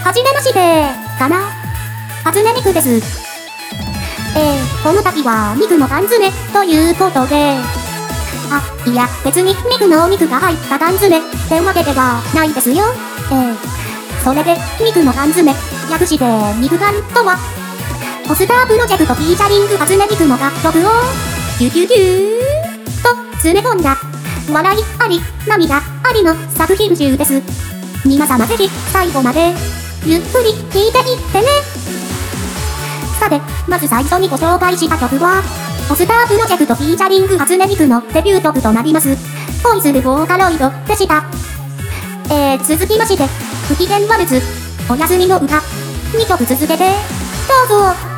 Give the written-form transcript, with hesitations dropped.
はじめましてかな。初音ミクです。この度はミクの缶詰ということで、いや別にミクのお肉が入った缶詰ってわけではないですよ。それでミクの缶詰、略してミク缶とは、ポスタープロジェクトフィーチャリング初音ミクの楽曲をギュギュギューと詰め込んだ笑いあり涙ありの作品集です。皆様ぜひ最後までゆっくり聴いていってね。さて、まず最初にご紹介した曲はポスタープロジェクトフィーチャリング初音ミクのデビュー曲となります恋するボーカロイドでした。続きまして不機嫌ワルツおやすみの歌2曲続けてどうぞ。